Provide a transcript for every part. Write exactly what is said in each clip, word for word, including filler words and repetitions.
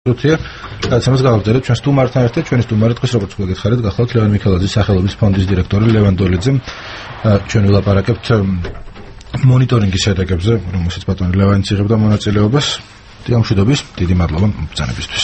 რუთია გადაცემას გავაგზავნებთ ჩვენ სტუმართან ერთად ჩვენი სტუმარი დღეს როგორც გითხარით გახლავთ ლევან მიქელაძის სახელობის ფონდის დირექტორი ლევან დოლიძე ჩვენ ვილაპარაკებთ მონიტორინგის შედეგებზე რომელშიც ბატონი ლევანიც იღებდა მონაწილეობას გამშვიდობის დიდი მადლობა ბრძანებისთვის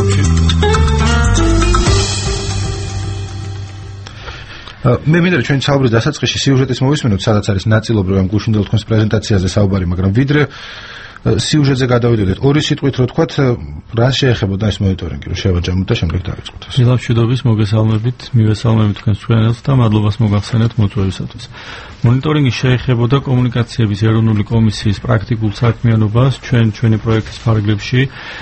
მე მინდა ჩვენ საუბრის დასაწყისში სიუჟეტის მოვისმინოთ სადაც არის ნაწილობრივ ამ გუშინდელ თქვენს პრეზენტაციაზე საუბარი მაგრამ ვიდრე სიუჟეტზე გადავიდოდეთ ორი სიტყვით რო თქვათ რა შეეხებოდა ეს მონიტორინგი რომ შევაჯამოთ და შემდეგ დავიწყოთ ეს მილამშვიდობის მოგესალმებით მივესალმებით თქვენს ჩვენელს და მადლობას მოგახსენეთ მოწვევისათვის მონიტორინგი შეეხებოდა კომუნიკაციების ეროვნული კომისიის პრაქტიკულ საქმიანობას ჩვენ ჩვენი პროექტის ფარგლებში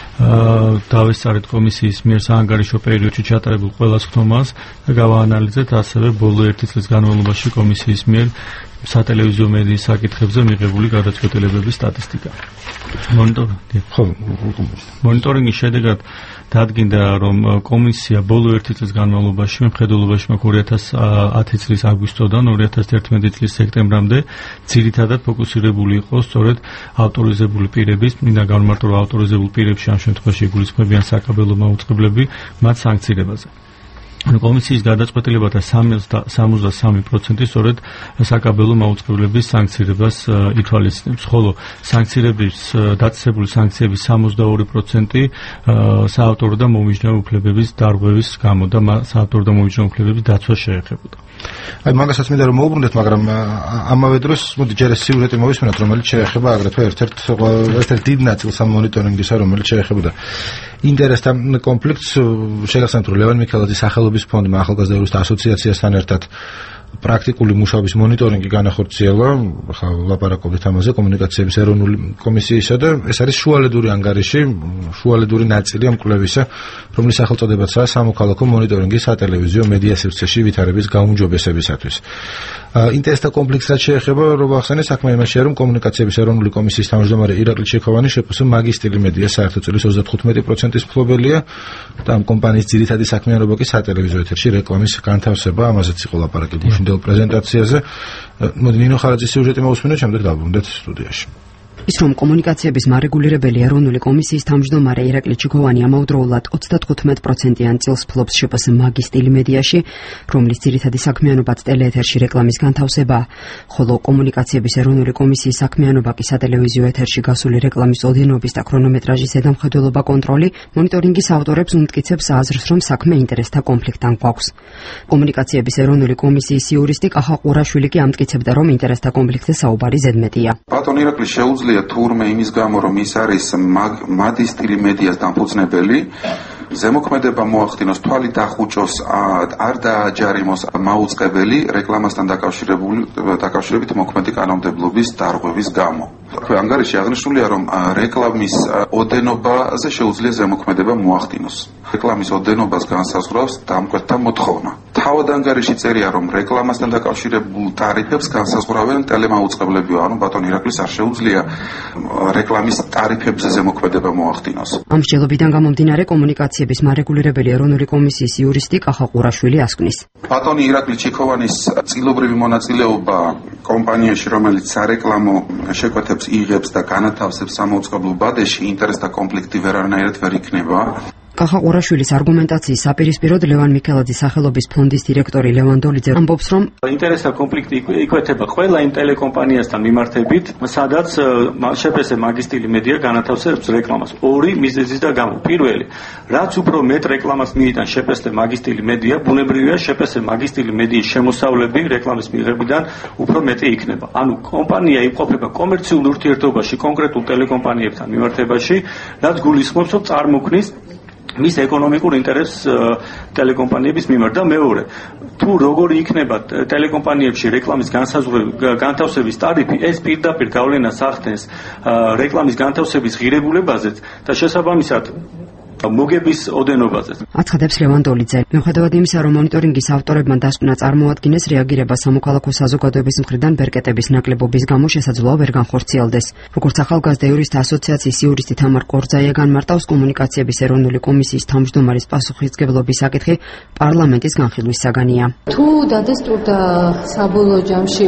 დავესწარეთ კომისიის მიერ საანგარიშო პერიოდში ჩატარებულ ყველა სხდომას და გავაანალიზეთ ასევე ბოლო ერთი წლის განმავლობაში კომისიის მიერ სატელევიზიო მედიის საკითხებზე მიღებული გადაწყვეტილებების სტატისტიკა. მონიტორინგი. ხო, მონიტორინგის შედეგად დადგინდა, რომ კომისია ბოლო ერთი წლის განმავლობაში მხედველობაში მაქვს ორი ათას ათი წლის აგვისტოდან ორი ათას თერთმეტი წლის სექტემბრამდე ძირითადად ფოკუსირებული იყო სწორედ ავტორიზებული პირების, მინდა განმარტო რომ ავტორიზებულ პირებში ამ შემთხვევაში იგულისხმებიან საკაბელო მაუწყებლები, მათ სანქცირებაზე. კომისიის გადაწყვეტილებათა სამოცდასამი პროცენტი სწორედ საკაბელო მაუწყებლების სანქცირებას ითვალისწინებს, ხოლო სანქცირების დაწესებული სანქციების სამოცდაორი პროცენტი საავტორო და მომიჯნავე უფლებების დარღვევის გამო და საავტორო და მომიჯნავე უფლებების დაცვა შეეხებოდა. აი მაგასაც მინდა რომ მოუბრუნდეთ, მაგრამ ამავე დროს მოდი ჯერ ეს სიუჟეტი მოვისმინოთ, რომელიც შეეხება აგრეთვე ერთ-ერთ ერთ-ერთ დიდ ნაწილს ამ მონიტორინგისა, რომელიც შეეხებოდა ინტერესთა კონფლიქტს. შეგახსენებთ, რომ ლევან მიქელაძის სახელობის ფონდმა ახალგაზრდა იურისტთა ასოციაციასთან ერთად პრაქტიკული მუშაობის მონიტორინგი განახორციელა, ხა ლაპარაკობთ ამაზე კომუნიკაციების ეროვნული კომისიისა და ეს არის შუალედური ანგარიში, შუალედური ნაწილი ამ კვლევისა, რომლის სახელწოდებაცაა სამოქალაქო მონიტორინგი სატელევიზიო მედია სივრცეში ვითარების გაუმჯობესებისათვის. ინტერესთა კონფლიქტს რაც შეეხება, რომ ახსენე საქმე იმაშია, რომ კომუნიკაციების ეროვნული კომისიის თავმჯდომარე ირაკლი ჩიქოვანი შეფს მაგისტრი მედია საერთო წლის ოცდათხუთმეტი პროცენტის მფლობელია და ამ კომპანიის ძირითადი საქმიანობა კი სატელევიზიო ეთერში რეკლამის განთავსება, ამაზეც იყო ლაპარაკი გუშინდელ პრეზენტაციაზე. მოდი ნინო ხარაძის სიუჟეტი მოვისმინოთ, შემდეგ დავბრუნდეთ სტუდიაში. ის რომ კომუნიკაციების მარეგულირებელი ეროვნული კომისიის თავმჯდომარე ირაკლი ჩიქოვანი ამავდროულად ოცდათხუთმეტ პროცენტიან წილს ფლობს შეფს მაგისტილი მედიაში, რომლის ძირითადი საქმიანობაც ტელეეთერში რეკლამის განთავსებაა, ხოლო კომუნიკაციების ეროვნული კომისიის საქმიანობა კი სატელევიზიო ეთერში გასული რეკლამის ოდენობის და ქრონომეტრაჟის ზედამხედველობა კონტროლი, მონიტორინგის ავტორებს უმტკიცებს აზრს, რომ საქმე ინტერესთა კონფლიქტთან გვაქვს. კომუნიკაციების ეროვნული კომისიის იურისტი კახა ყურაშვილი კი ამტკიცებდა, რომ ინტერესთა კონფლიქტზე საუბარი ზედმეტია. ბატონ ირაკლი შეუძლია თურმე იმის გამო რომ ის არის მაგისტრი მედიას დამფუძნებელი ზემოქმედება მოახდინოს თვალი დახუჭოს არ დააჯარიმოს მაუწყებელი რეკლამასთან დაკავშირებული დაკავშირებით მოქმედი კანონმდებლობის დარღვევის გამო. თქვენ ანგარიში აღნიშნულია რომ რეკლამის ოდენობაზე შეუძლია ზემოქმედება მოახდინოს. რეკლამის ოდენობას განსაზღვრავს დამკვეთთა მოთხოვნა. თავად ანგარიში წერია რომ რეკლამასთან დაკავშირებულ ტარიფებს განსაზღვრავენ ტელემაუწყებლები, ანუ ბატონ ირაკლის არ შეუძლია რეკლამის ტარიფებზე ზემოქმედება მოახდინოს. ამ მსჯელობიდან გამომდინარე კომუნიკაციების მარეგულირებელი ეროვნული კომისიის იურისტი კახა ყურაშვილი ასკვნის. ბატონი ირაკლი ჩიქოვანის წილობრივი მონაწილეობა კომპანიაში, რომელიც სარეკლამო შეკვეთებს იღებს და განათავსებს სამაუწყებლო ბადეში, ინტერესთა კონფლიქტი ვერანაირად ვერ იქნება. კახა ყურაშვილის არგუმენტაციის საპირისპიროდ ლევან მიქელაძის სახელობის ფონდის დირექტორი ლევან დოლიძე ამბობს, რომ ინტერესთა კონფლიქტი იკვეთება ყველა იმ ტელეკომპანიასთან მიმართებით, სადაც შეფსე მაგისტილი მედია განათავსებს რეკლამას. ორი მიზეზის და გამო. პირველი, რაც უფრო მეტ რეკლამას მიიტან შეფსე მაგისტილი მედია, ბუნებრივია შეფსე მაგისტილი მედიის შემოსავლები რეკლამის მიღებიდან უფრო მეტი იქნება. ანუ კომპანია იმყოფება კომერციულ ურთიერთობაში კონკრეტულ ტელეკომპანიებთან მიმართებაში, რაც გულისხმობს, რომ წარმოქმნის მის ეკონომიკურ ინტერესს ტელეკომპანიების მიმართ და მეორე თუ როგორი იქნება ტელეკომპანიებში რეკლამის განთავსების ტარიფი ეს პირდაპირ გავლენას ახდენს რეკლამის განთავსების ღირებულებაზეც და შესაბამისად მოგების ოდენობაზე. აცხადებს ლევან დოლიძე. მიუხედავად იმისა, რომ მონიტორინგის ავტორებმა დასკვნა წარმოადგინეს, რეაგირება სამოქალაქო საზოგადოების მხრიდან ბერკეტების ნაკლებობის გამო შესაძლოა ვერ განხორციელდეს. როგორც ახალგაზრდა იურისტთა ასოციაციის იურისტი თამარ კორძაია განმარტავს, კომუნიკაციების ეროვნული კომისიის თავმჯდომარის პასუხისმგებლობის საკითხი პარლამენტის განხილვის საგანია. თუ დადასტურდა საბოლოო ჯამში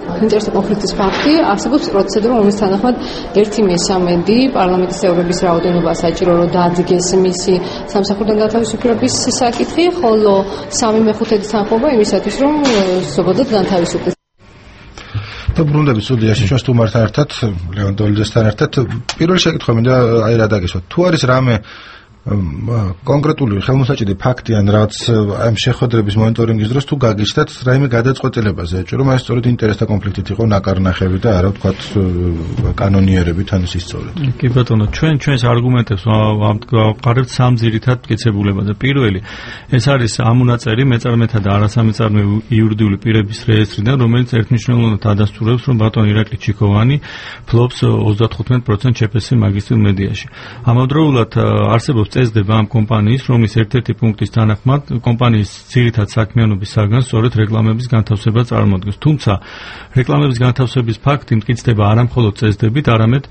ინტერესთა კონფლიქტის ფაქტი, არსებობს პროცედურა, რომლის თანახმად ერთი მესამედი პარლამენტის წევრების რაოდენობა საჭირო, რომ დადგეს მისი სამსახურიდან გათავისუფლების საკითხი, ხოლო სამი მეხუთედი თანხმობა იმისათვის, რომ სრულად განთავისუფლდეს. და ბრუნდები სტუდიაში ჩვენ სტუმართან ერთად, ლევან დოლიძესთან ერთად, პირველი შეკითხვა მინდა აი რა დაგესვათ. თუ არის რამე კონკრეტული ხელმოსაჭიდი ფაქტი ან რაც ამ შეხვედრების მონიტორინგის დროს თუ გაგიჩნდათ რაიმე გადაწყვეტილებაზე, რომ ეს სწორედ ინტერესთა კონფლიქტით იყო ნაკარნახები და არა ვთქვათ კანონიერებით ან ისწორედ. კი ბატონო, ჩვენ ჩვენს არგუმენტებს ვყარებთ სამ ძირითად მტკიცებულებაზე. პირველი, ეს არის ამონაწერი მეწარმეთა და არასამეწარმე იურიდიული პირების რეესტრიდან, რომელიც ერთმნიშვნელოვნად ადასტურებს, რომ ბატონ ირაკლი ჩიქოვანი ფლობს ოცდათხუთმეტ პროცენტს ჩეპესი მაგისტრალ მედიაში. ამავდროულად არსებობს წესდება ამ კომპანიის, რომლის ერთ-ერთი პუნქტის თანახმად კომპანიის ძირითად საქმიანობის საგანს სწორედ რეკლამების განთავსება წარმოადგენს. თუმცა რეკლამების განთავსების ფაქტი მტკიცდება არა მხოლოდ წესდებით, არამედ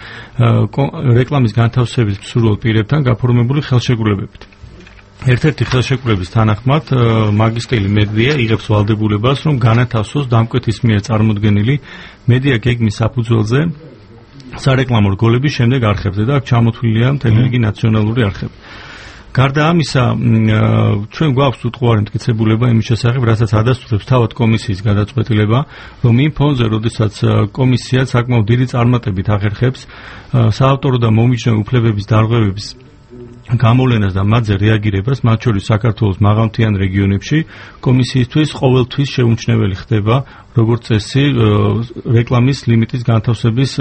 რეკლამის განთავსების მსურველ პირებთან გაფორმებული ხელშეკრულებებით. ერთ-ერთი ხელშეკრულების თანახმად მაგისტელი მედია იღებს ვალდებულებას, რომ განათავსოს დამკვეთის მიერ წარმოდგენილი მედია გეგმის საფუძველზე სარეკლამო რგოლები შემდეგ არხებზე და აქ ჩამოთვლილია მთელი რიგი ნაციონალური არხები. გარდა ამისა, ჩვენ გვაქვს უტყუარი მტკიცებულება იმის შესახებ, რასაც ადასტურებს თავად კომისიის გადაწყვეტილება, რომ იმ ფონზე, როდესაც კომისია საკმაოდ დიდი წარმატებით ახერხებს საავტორო და მომიჯნავე უფლებების დარღვევების გამოვლენას და მათზე რეაგირებას, მათ შორის საქართველოს მაღალმთიან რეგიონებში, კომისიისთვის ყოველთვის შეუმჩნეველი ხდება როგორც წესი რეკლამის ლიმიტის განთავსების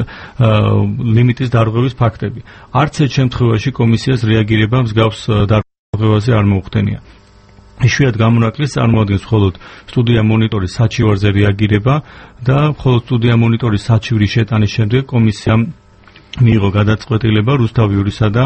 ლიმიტის დარღვევის ფაქტები. არც ერთ შემთხვევაში კომისიას რეაგირება მსგავს დარღვევაზე არ მოუხდენია. იშვიათ გამონაკლისს წარმოადგენს მხოლოდ სტუდია მონიტორის საჩივარზე რეაგირება და მხოლოდ სტუდია მონიტორის საჩივრის შეტანის შემდეგ კომისიამ მიიღო გადაწყვეტილება რუსთავ იურისა და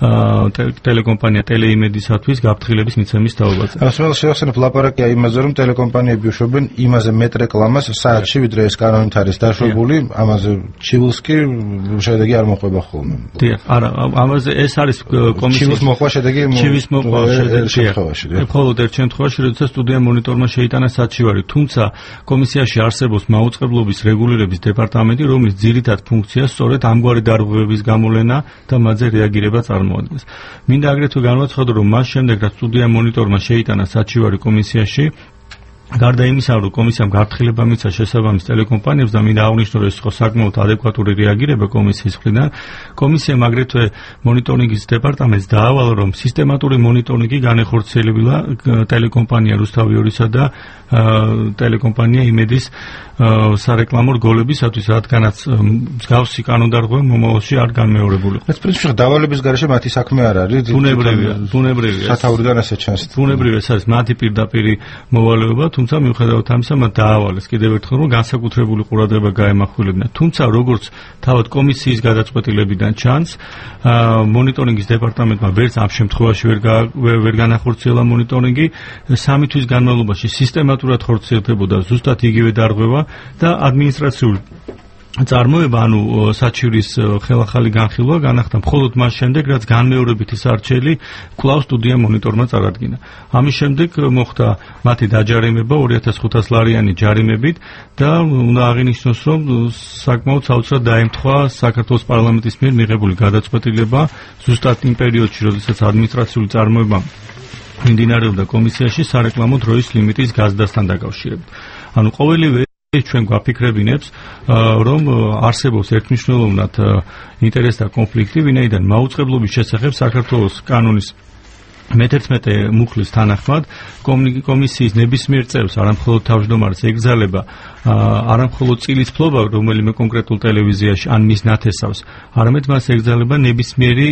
ტელეკომპანია ტელეიმედისათვის გაფრთხილების მიცემის თაობაზე. ასე შევახსენებ ლაპარაკია იმაზე, რომ ტელეკომპანიები უშვებენ იმაზე მეტ რეკლამას საათში, ვიდრე ეს კანონით არის დაშვებული, ამაზე ჩივილს კი შედეგი არ მოყვება ხოლმე. დიახ, არა, ამაზე ეს არის კომისიის ჩივილს მოყვა შედეგი ჩივილს მოყვა შედეგი. მხოლოდ ერთ შემთხვევაში, როდესაც სტუდია მონიტორმა შეიტანა საჩივარი, თუმცა კომისიაში არსებობს მაუწყებლობის რეგულირების დეპარტამენტი, რომლის ძირითად ფუნქციას სწორედ ამგვარი დარღვევების გამოვლენა და მათზე რეაგირება წარმოადგენს. მინდა აგრეთვე განვაცხადო, რომ მას შემდეგ, რაც სტუდია მონიტორმა შეიტანა საჩივარი კომისიაში, გარდა იმისა, რომ კომისიამ გაფრთხილება მისცა შესაბამის ტელეკომპანიებს და მინდა აღნიშნო, რომ ეს იყო საკმაოდ ადეკვატური რეაგირება კომისიის მხრიდან, კომისიამ აგრეთვე მონიტორინგის დეპარტამენტს დაავალა, რომ სისტემატური მონიტორინგი განეხორციელებილა ტელეკომპანია რუსთავ იურისა და ტელეკომპანია იმედის სარეკლამო რგოლებისათვის, რადგანაც მსგავსი კანონდარღვევა მომავალში არ განმეორებულიყო. ეს პრინციპში დავალების გარეშე მათი საქმე არ არის. ბუნებრივია, ბუნებრივია. სათაურიდან ასე ჩანს. ბუნებრივია, ეს არის მათი პირდაპირი მოვალეობა, თუმცა მიუხედავად ამისა, მათ დაავალეს კიდევ ერთხელ, რომ განსაკუთრებული ყურადღება გაემახვილებინა. თუმცა როგორც თავად კომისიის გადაწყვეტილებიდან ჩანს, მონიტორინგის დეპარტამენტმა ვერც ამ შემთხვევაში ვერ ვერ განახორციელა მონიტორინგი, სამი თვის განმავლობაში სისტემატურად ხორციელდებოდა ზუსტად იგივე დარღვევა და ადმინისტრაციული წარმოება, ანუ საჩივრის ხელახალი განხილვა განახდა მხოლოდ მას შემდეგ, რაც განმეორებითი სარჩელი კვლავ სტუდია მონიტორმა წარადგინა. ამის შემდეგ მოხდა მათი დაჯარიმება ორი ათას ხუთას ლარიანი ჯარიმებით და უნდა აღინიშნოს, რომ საკმაოდ საოცრად დაემთხვა საქართველოს პარლამენტის მიერ მიღებული გადაწყვეტილება ზუსტად იმ პერიოდში, როდესაც ადმინისტრაციული წარმოება მიმდინარეობდა კომისიაში სარეკლამო დროის ლიმიტის გაზრდასთან დაკავშირებით. ანუ ყოველივე ჩვენ გვაფიქრებინებს, რომ არსებობს ერთმნიშვნელოვნად ინტერესთა კონფლიქტი, ვინაიდან მაუწყებლობის შესახებ საქართველოს კანონის მეთერთმეტე მუხლის თანახმად კომისიის ნებისმიერ წევრს არამხოლოდ თავმჯდომარეს ეკრძალება არამხოლოდ წილის ფლობა რომელიმე კონკრეტულ ტელევიზიაში ან მის ნათესავს, არამედ მას ეკრძალება ნებისმიერი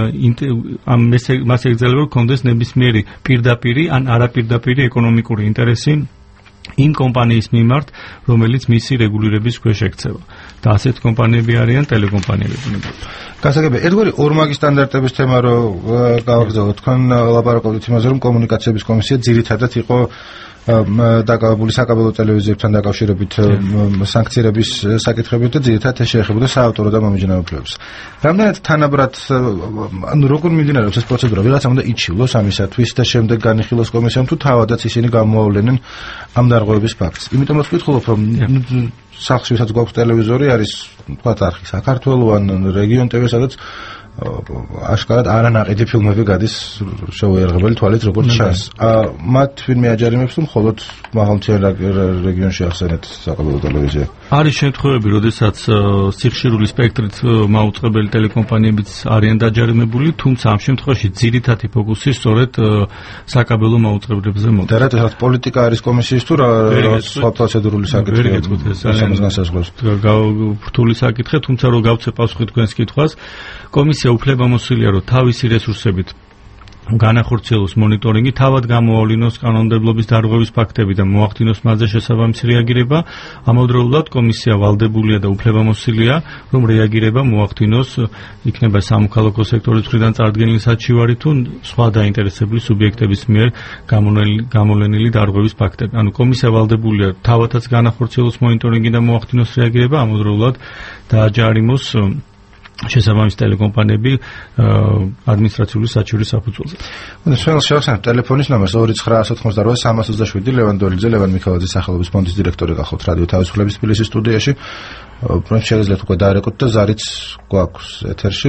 მას ეკრძალება კონდეს ნებისმიერი პირდაპირი ან არაპირდაპირი ეკონომიკური ინტერესი იმ კომპანიის მიმართ, რომელიც მისი რეგულირების ქვეშ ექცევა. და ასეთ კომპანიები არიან ტელეკომპანიები. გასაგებია, ერთგვარი ორმაგი სტანდარტების თემა რო გავაგზავნოთ, თქვენ ლაპარაკობთ იმაზე, რომ კომუნიკაციების კომისია ძირითადად იყო დაკავებული საკაბელო ტელევიზიებთან დაკავშირებით სანქციების საკითხებით და ძირითადად შეეხებოდა საავტორო და მომიჯნავე უფლებებს. რამდენად თანაბრად ანუ როგორ მიმდინარეობს ეს პროცედურა? ვიღაცა უნდა იჩივლოს ამისათვის და შემდეგ განიხილოს კომისიამ თუ თავადაც ისინი გამოავლენენ ამ დარღვევების ფაქტს. იმიტომ რომ ვკითხულობ რომ სახლში ვისაც გვაქვს ტელევიზორი არის თქვა არხი საქართველო ან რეგიონ ტევ სადაც აშკარად არანაყიდი ფილმები გადის შეუერღებელი თვალით როგორც ჩანს. მათ ვინმე აჯარიმებს თუ მხოლოდ მაღალმთიან რეგიონში ახსენეთ საკაბელო ტელევიზია? არის შემთხვევები, როდესაც სიხშირული სპექტრით მაუწყებელი ტელეკომპანიებიც არიან დაჯარიმებული, თუმცა ამ შემთხვევაში ძირითადი ფოკუსი სწორედ საკაბელო მაუწყებლებზე მოდის. და რადგან პოლიტიკა არის კომისიის თუ რა სხვა პროცედურული საკითხია? რთული საკითხია, თუმცა რო გავცე პასუხი თქვენს კითხვას, კომისია უფლებამოსილია რომ თავისი რესურსებით განახორციელოს მონიტორინგი, თავად გამოავლინოს კანონმდებლობის დარღვევის ფაქტები და მოახდინოს მასზე შესაბამისი რეაგირება. ამავდროულად კომისია ვალდებულია და უფლებამოსილია რომ რეაგირება მოახდინოს იქნება სამოქალაქო სექტორის მხრიდან წარდგენილი საჩივარი თუ სხვა დაინტერესებული სუბიექტების მიერ გამოვლენილი დარღვევის ფაქტები. ანუ კომისია ვალდებულია თავადაც განახორციელოს მონიტორინგი და მოახდინოს რეაგირება, ამავდროულად დააჯარიმოს შესაბამის ტელეკომპანიები ადმინისტრაციული საჩივრის საფუძველზე. უნდა შევახსენოთ შევახსენოთ ტელეფონის ნომერს ორი ცხრა ოცდაოთხმოცდაოთხ სამას ოცდაშვიდი ლევან დოლიძე, ლევან მიქელაძის სახელობის ფონდის დირექტორი გახავთ რადიო თავისუფლების თბილისის სტუდიაში. პრინციპში შეიძლება უკვე დაარეკოთ და ზარიც გვაქვს ეთერში.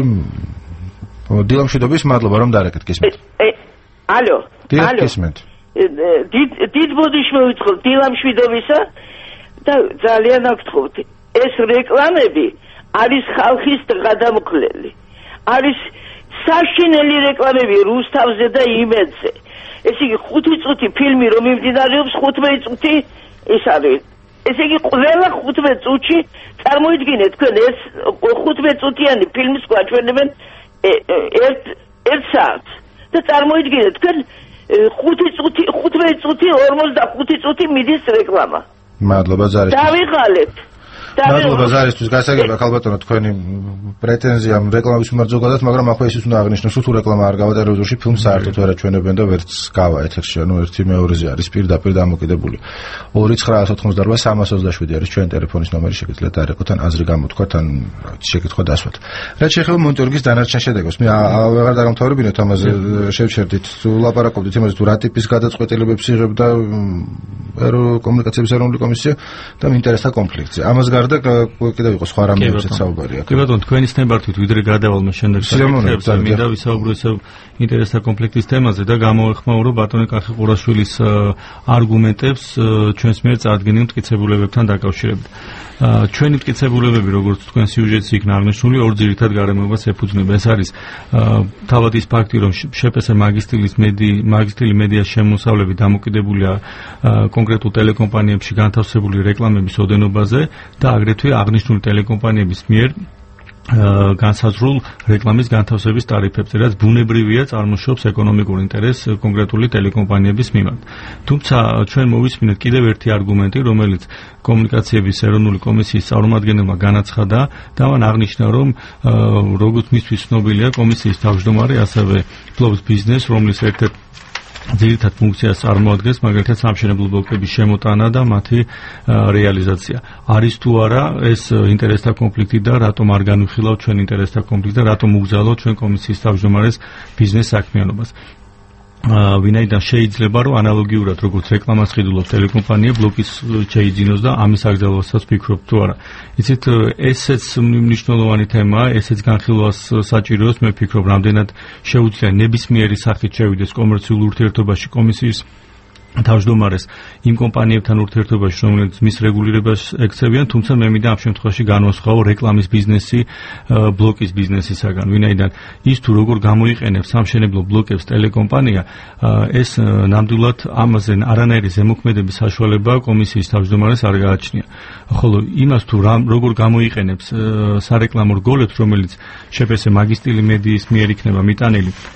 დილამშვიდობის, მადლობა რომ დაარეკეთ, გისმენთ. ალო. ალო. გისმენთ. დიდ ბოდიში მოვიწყოთ დილამშვიდობისა და ძალიან აღთხოვთ. ეს რეკლამები არის ხალხის გადამკვლელი. არის საშინელი რეკლამები რუსთავზე და იმედზე. ესე იგი ხუთი წუთი ფილმი რომ მიმდინარეობს ხუთმეტი წუთი ის არის. ესე იგი ყველა ხუთმეტი წუთში წარმოიდგინეთ თქვენ ეს ხუთმეტი წუთიანი ფილმს გვაჩვენებენ ერთ ერთ საათს და წარმოიდგინეთ თქვენ ხუთი წუთი ხუთმეტი წუთი ორმოცდახუთი წუთი მიდის რეკლამა. მადლობა ზარისთვის. დავიღალეთ. მადლობა ზარისთვის, გასაგებია ხალბატონო თქვენი პრეტენზია რეკლამის მიმართ ზოგადად, მაგრამ ახლა ისიც უნდა აღნიშნოს, თუ რეკლამა არ გავა ტელევიზორში, ფილმს საერთოდ ვერ აჩვენებენ და ვერც გავა ეთერში, ანუ ერთი მეორეზე არის პირდაპირ დამოკიდებული. ორი ცხრა ოცდაოთხმოცდაოთხ სამას ოცდაშვიდი არის ჩვენი ტელეფონის ნომერი, შეგიძლიათ დაარეკოთ ან აზრი გამოთქვათ ან შეკითხვა დასვათ. რაც შეეხება მონიტორინგის დანარჩენ შედეგებს, მე აღარ დაგამთავრებინოთ ამაზე, შევჩერდით, ლაპარაკობდით იმაზე, თუ რა ტიპის გადაწყვეტილებებს იღებდა კომუნიკაციების ეროვნული კომისია და ინტერესთა კონფლიქტზე. ამას და კიდევ იყო სხვა რამეებსაც საუბარი აქვს. კი ბატონო, თქვენის ნებართვით ვიდრე გადავალმა შემდეგ საკითხებს, მინდა ვისაუბრო ისე ინტერესთა კონფლიქტის თემაზე და გამოეხმაურო ბატონი კახი ყურაშვილის არგუმენტებს ჩვენს მიერ წარდგენილ მტკიცებულებებთან დაკავშირებით. ჩვენი მტკიცებულებები, როგორც თქვენ სიუჟეტში იქნა აღნიშნული, ორ ძირითად გარემოებას ეფუძნება. ეს არის თავად ის ფაქტი, რომ შპს მაგისტრის მაგისტრული მედიას შემოსავლები დამოკიდებულია კონკრეტულ ტელეკომპანიებში განთავსებული რეკლამების ოდენობაზე და აგრეთვე აღნიშნული ტელეკომპანიების მიერ განსაზღვრულ რეკლამის განთავსების ტარიფებზე, რაც ბუნებრივია წარმოშობს ეკონომიკურ ინტერესს კონკრეტული ტელეკომპანიების მიმართ. თუმცა ჩვენ მოვისმინეთ კიდევ ერთი არგუმენტი, რომელიც კომუნიკაციების ეროვნული კომისიის წარმომადგენელმა განაცხადა და მან აღნიშნა, რომ როგორც მისთვის ცნობილია, კომისიის თავმჯდომარე ასევე ფლობს ბიზნესს, რომლის ერთ-ერთი ძირითად ფუნქციას წარმოადგენს მაგალითად სამშენებლო ბლოკების შემოტანა და მათი რეალიზაცია. არის თუ არა ეს ინტერესთა კონფლიქტი და რატომ არ განვიხილავთ ჩვენ ინტერესთა კონფლიქტს და რატომ უგზავნოთ ჩვენ კომისიის თავმჯდომარეს ბიზნეს საქმიანობას. ვინაიდან შეიძლება რომ ანალოგიურად როგორც რეკლამას ხიდულობს ტელეკომპანია ბლოკის შეიძინოს და ამის აკრძალვასაც ფიქრობთ თუ არა. იცით ესეც მნიშვნელოვანი თემაა, ესეც განხილვას საჭიროებს, მე ვფიქრობ, რამდენად შეუძლია ნებისმიერი სახით შევიდეს კომერციულ ურთიერთობაში კომისიის თავმჯდომარეს იმ კომპანიებთან ურთიერთობაში, რომელიც მის რეგულირებას ექცევიან, თუმცა მე მინდა ამ შემთხვევაში განვასხვაო რეკლამის ბიზნესი ბლოკის ბიზნესისაგან. ვინაიდან ის თუ როგორ გამოიყენებს სამშენებლო ბლოკებს ტელეკომპანია, ეს ნამდვილად ამაზე არანაირი ზემოქმედების საშუალება კომისიის თავმჯდომარეს არ გააჩნია. ხოლო იმას თუ როგორ გამოიყენებს სარეკლამო რგოლებს, რომელიც შპს მაგისტრული მედიის მიერ იქნება მიტანილი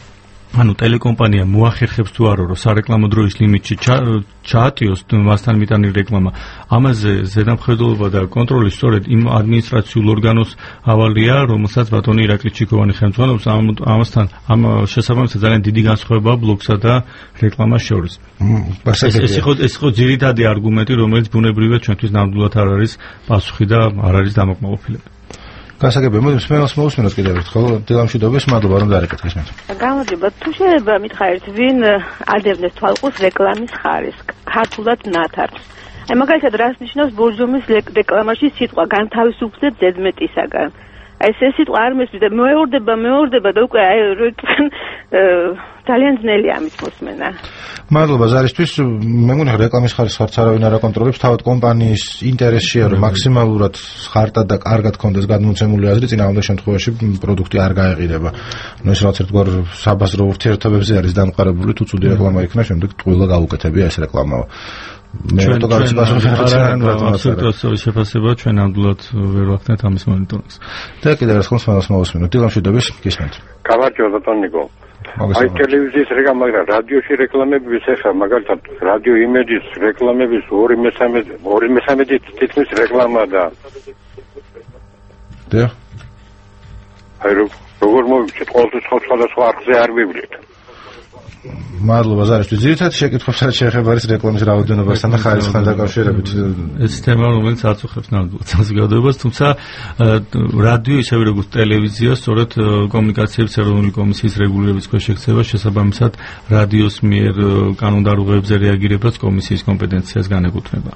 ანუ ტელეკომპანია მოახერხებს თუ არა რომ სარეკლამო დროის ლიმიტში ჩაატიოს მასთან მიტანილი რეკლამა, ამაზე ზედამხედველობა და კონტროლი სწორედ იმ ადმინისტრაციულ ორგანოს ავალია, რომელსაც ბატონი ირაკლი ჩიქოვანი ხელმძღვანელობს. ამასთან ამ შესაბამისად ძალიან დიდი განსხვავებაა ბლოგსა და რეკლამას შორის. ეს იყო ეს იყო ძირითადი არგუმენტი, რომელიც ბუნებრივია ჩვენთვის ნამდვილად არ არის პასუხი და არ არის დამოკმაყოფილებელი. გასაგებია, მოდი მსმენელს მოусმინოთ კიდევ ერთხელ. დილამშვიდობის, მადლობა რომ დაარეკეთ ხისმეთ. გამარჯობა. თუ შეიძლება მითხარით, ვინ ადევნეს თვალყურს რეკლამის ხარისხს, ქართულად ნათარგს. აი მაგალითად, რას ნიშნავს ბორჯომის რეკლამაში სიტყვა განთავისუფლდეთ ზედმეტისაგან. აი ეს სიტყვა არ მესმის და მეორდება, მეორდება და უკვე აი ძალიან ძნელია ამის მოსმენა. მადლობა ზარისთვის. მე მგონი რეკლამის ხარისხს არც არავინ არ აკონტროლებს, თავად კომპანიის ინტერესია რომ მაქსიმალურად ხარტად და კარგად კონდეს გადმოცემული აზრი, წინააღმდეგ შემთხვევაში პროდუქტი არ გაეყიდება. ნუ ეს რაც ერთგვარ საბაზრო ურთიერთობებზე არის დამყარებული, თუ ცუდი რეკლამა იქნა, შემდეგ ტყუილა გაუკეთებია ეს რეკლამა. მე რატო გავიცი შეფასება ჩვენ ნამდვილად ვერ ვახდენთ ამის მონიტორინგს. და კიდევ ერთხელ მსმენელს მოусმინოთ. დილამშვიდობის, გისმენთ. გამარჯობა ბატონ ნიკო. აი ტელევიზიის რეკლამა, მაგრამ რადიოში რეკლამების ეხა მაგალითად რადიო იმედის რეკლამების ორი მესამედი ორი მესამედი თითქმის რეკლამა და და აი როგორ მოვიქცეთ ყოველთვის სხვადასხვა არხზე არ ვივლით. მადლობა ზარისთვის. ძირითადად შეკითხვებს რაც შეეხება არის რეკლამის რაოდენობასთან და ხარისხთან დაკავშირებით. ეს თემა რომელიც აწუხებს ნამდვილად საზოგადოებას, თუმცა რადიო ისევე როგორც ტელევიზია სწორედ კომუნიკაციების ეროვნული კომისიის რეგულირების ქვეშ ექცევა, შესაბამისად რადიოს მიერ კანონდარღვევებზე რეაგირებაც კომისიის კომპეტენციას განეკუთვნება.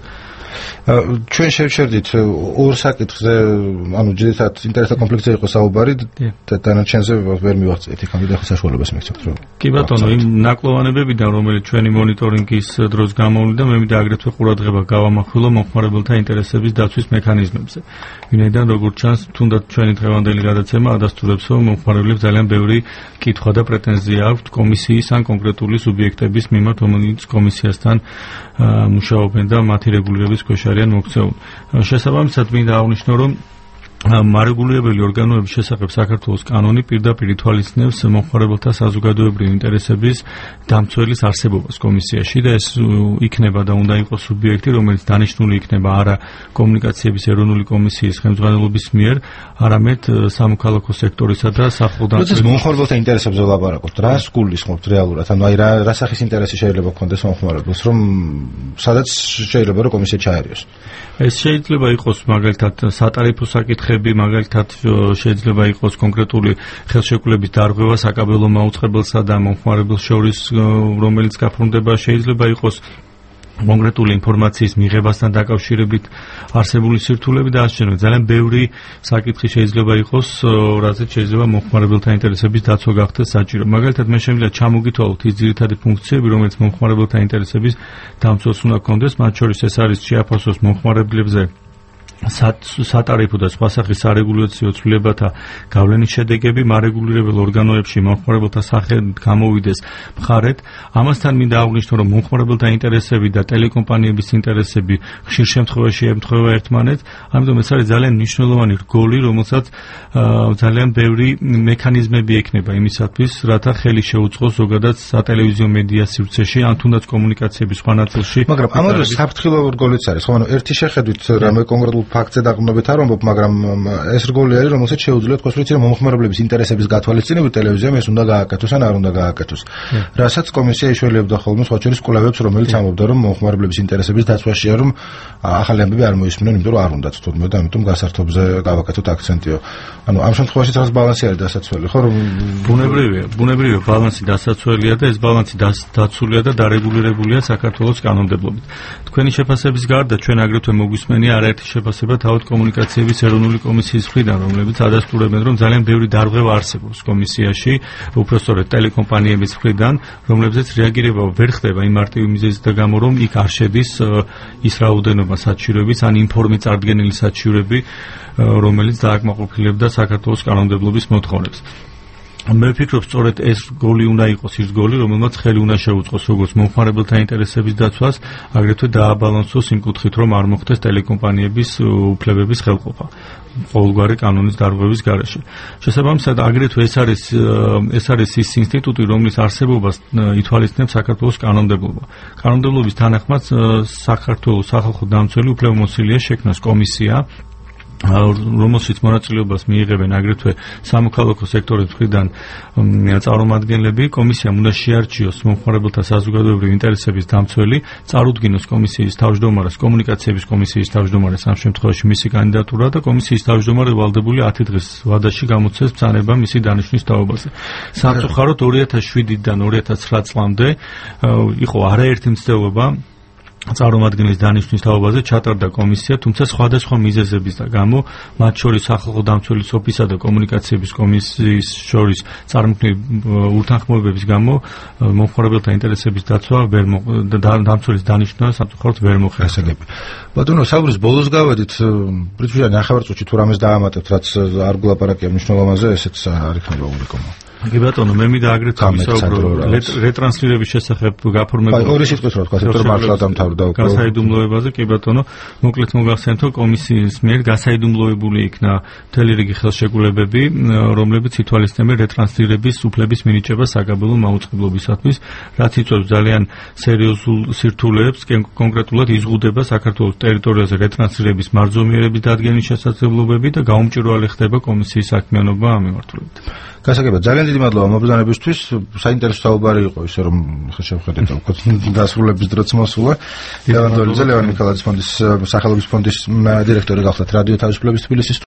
ჩვენ შევშერდით ორ საკითხზე, ანუ ძირითადად ინტერესთა კონფლიქტზე იყო საუბარი და დანარჩენზე ვერ მივახცეთ იქამდე და საშუალებას მიგცემთ რომ. კი ბატონო, იმ ნაკლოვანებებიდან რომელიც ჩვენი მონიტორინგის დროს გამოვლინდა, მე მინდა აგრეთვე ყურადღება გავამახვილო მომხმარებელთა ინტერესების დაცვის მექანიზმებზე. ვინაიდან როგორც ჩანს, თუნდაც ჩვენი დღევანდელი გადაცემა ადასტურებს, რომ მომხმარებლებს ძალიან ბევრი კითხვა და პრეტენზია აქვთ კომისიის ან კონკრეტული სუბიექტების მიმართ, რომელიც კომისიასთან მუშაობენ და მათი რეგულირების ქვეშ არიან მოქცეული. შესაბამისად მინდა აღნიშნო, რომ მარეგულირებელი ორგანოების შესახებ საქართველოს კანონი პირდაპირ ითვალისწინებს მომხმარებელთა საზოგადოებრივი ინტერესების დამცველის არსებობას კომისიაში და ეს იქნება და უნდა იყოს სუბიექტი, რომელიც დანიშნული იქნება არა კომუნიკაციების ეროვნული კომისიის ხელმძღვანელობის მიერ, არამედ სამოქალაქო სექტორისა და სახელმწიფო როდის მომხმარებელთა ინტერესებზე ვლაპარაკობთ, რას გულისხმობთ რეალურად? ანუ აი რა რა სახის ინტერესი შეიძლება გქონდეს მომხმარებელს, რომ სადაც შეიძლება რომ კომისია ჩაერიოს? ეს შეიძლება იყოს მაგალითად სატარიფო საკითხები, მაგალითად შეიძლება იყოს კონკრეტული ხელშეკრულების დარღვევა საკაბელო მაუწყებელსა და მომხმარებელს შორის, რომელიც გაფორმდება, შეიძლება იყოს კონკრეტული ინფორმაციის მიღებასთან დაკავშირებით არსებული სირთულეები და ასე შემდეგ. ძალიან ბევრი საკითხი შეიძლება იყოს, რაზეც შეიძლება მომხმარებელთა ინტერესების დაცვა გახდეს საჭირო. მაგალითად, მე შემიძლია ჩამოგითვალოთ ის ძირითადი ფუნქციები, რომელიც მომხმარებელთა ინტერესების დამცველს უნდა ჰქონდეს, მათ შორის ეს არის შეაფასოს მომხმარებლებზე სატარიფო და სხვა სახის სარეგულაციო ცვლილებათა გავლენის შედეგები მარეგულირებელ ორგანოებში მომხმარებელთა სახით გამოვიდეს მხარეთ. ამასთან მინდა აღვნიშნო, რომ მომხმარებელთა ინტერესები და ტელეკომპანიების ინტერესები ხშირ შემთხვევაში ემთხვევა ერთმანეთს, ამიტომ ეს არის ძალიან მნიშვნელოვანი რგოლი, რომელსაც ძალიან ბევრი მექანიზმები ექნება იმისათვის, რათა ხელი შეუწყოს ზოგადად სატელევიზიო მედია სივრცეში, ან თუნდაც კომუნიკაციების სხვა ნაწილში. მაგრამ ამაზე საფრთხილო რგოლიც არის, ხო? ანუ ერთი შეხედვით რამე კონკრეტულ ფაქტზე დაყრდნობით არ ვამბობ, მაგრამ ეს რგოლი არის, რომელსაც შეუძლიათ თქვას, რომ მომხმარებლების ინტერესების გათვალისწინებით ტელევიზიამ ეს უნდა გააკეთოს ან არ უნდა გააკეთოს. რასაც კომისია იშველებდა ხოლმე სხვა შორის კვლევებს, რომელიც ამბობდა, რომ მომხმარებლების ინტერესების დაცვაშია, რომ ახალი ამბები არ მოისმინონ, იმიტომ რომ არ უნდათ თუნდაც და ამიტომ გასართობზე გავაკეთოთ აქცენტიო. ანუ ამ შემთხვევაში რაღაც ბალანსი არის დასაცველი, ხო? რომ ბუნებრივია, ბუნებრივია ბალანსი დასაცველია და ეს ბალანსი დაცულია და დარეგულირებულია საქართველოს კანონმდებლობით. თქვენი შეფასების გარდა ჩვენ აგრეთვე მოგვისმენია არაერთი შეფასება თავად კომუნიკაციების ეროვნული კომისიის მხრიდან, რომლებიც ადასტურებენ, რომ ძალიან ბევრი დარღვევა არსებობს კომისიაში, უпростоრედ ტელეკომპანიების მხრიდან, რომლებზეც რეაგირება ვერ ხდება იმ მარტივი მიზეზით და გამო, რომ იქ არ შედის ის რაოდენობა საჩივრების ან ინფორმი წარდგენილი საჩივრები, რომელიც დააკმაყოფილებდა საქართველოს კანონმდებლობის მოთხოვნებს. მე ვფიქრობ, სწორედ ეს გოლი უნდა იყოს ის გოლი, რომელმაც ხელი უნდა შეუწყოს როგორც მომხმარებელთა ინტერესების დაცვას, აგრეთვე დააბალანსოს იმ კუთხით, რომ არ მოხდეს ტელეკომპანიების უფლებების ხელყოფა ყოველგვარი კანონის დარღვევის გარეშე. შესაბამისად, აგრეთვე ეს არის ეს არის ის ინსტიტუტი, რომლის არსებობას ითვალისწინებს საქართველოს კანონმდებლობა. კანონმდებლობის თანახმად საქართველოს სახალხო დამცველი უფლებამოსილია შექმნას კომისია, რომელშიც მონაწილეობას მიიღებენ აგრეთვე სამოქალაქო სექტორის მხრიდან წარმომადგენლები. კომისიამ უნდა შეარჩიოს მომხმარებელთა საზოგადოებრივი ინტერესების დამცველი, წარუდგინოს კომისიის თავმჯდომარეს, კომუნიკაციების კომისიის თავმჯდომარეს ამ შემთხვევაში მისი კანდიდატურა და კომისიის თავმჯდომარე ვალდებული ათი დღის ვადაში გამოცეს ბრძანება მისი დანიშვნის თაობაზე. სამწუხაროდ ორი ათას შვიდიდან ორი ათას ცხრა წლამდე იყო არაერთი მცდელობა წარმომადგენლის დანიშვნის თაობაზე ჩატარდა კომისია, თუმცა სხვადასხვა მიზეზების და გამო, მათ შორის სახალხო დამცველის ოფისსა და კომუნიკაციების კომისიის შორის წარმოქმნილი ურთანხმოებების გამო, მომხმარებელთა ინტერესების დაცვა ვერ დამცველის დანიშვნა სამწუხაროდ ვერ მოხერხდა. ბატონო, საუბრის ბოლოს გავედით, პრინციპში ნახევარწუთში თუ რამეს დაამატებთ, რაც არ გულაპარაკია მნიშვნელობაზე, ესეც არ იქნება უნიკომო. კი ბატონო, მე მინდა აგრეთვე ვისაუბრო რეტრანსლირების შესახებ გაფორმებული. აი, ორი სიტყვით რა თქვა, სექტორ მართლა დამთავრდა უკვე. გასაიდუმლოებაზე, კი ბატონო, მოკლედ მოგახსენეთ, რომ კომისიის მიერ გასაიდუმლოებული იქნა მთელი რიგი ხელშეკრულებები, რომლებიც ითვალისწინებენ რეტრანსლირების უფლების მინიჭებას საკაბელო მაუწყებლობისათვის, რაც იწვევს ძალიან სერიოზულ სირთულეებს, კონკრეტულად იზღუდება საქართველოს ტერიტორიაზე რეტრანსლირების მარჯვენიერების დადგენის შესაძლებლობები და გაუმჭირველი ხდება კომისიის საქმიანობა ამ მიმართულებით. გასაგებად, ძალიან დიდი მადლობა მობრძანებისთვის. საინტერესო საუბარი იყო ისე რომ შევხედეთ უკვე დასრულების დროც მოსულა. ლევან დოლიძე, ლევან ნიკოლაძის ფონდის სახელობის ფონდის დირექტორი გახდათ რადიო თავისუფლების თბილისის